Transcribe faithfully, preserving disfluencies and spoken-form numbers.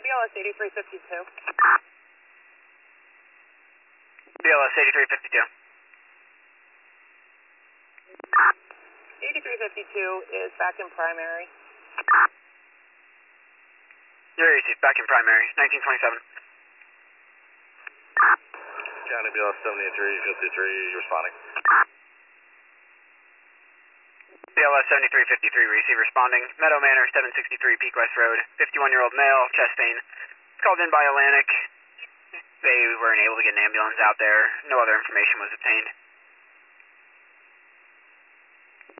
B L S eighty-three fifty-two. B L S eighty-three fifty-two. eighty-three fifty-two is back in primary. You're received, back in primary, nineteen twenty-seven. County B L S seventy-three fifty-three, responding. B L S seventy-three fifty-three, receive responding. Meadow Manor, seven sixty-three Peak West Road, fifty-one-year-old male, chest pain. Called in by Atlantic. They weren't able to get an ambulance out there. No other information was obtained.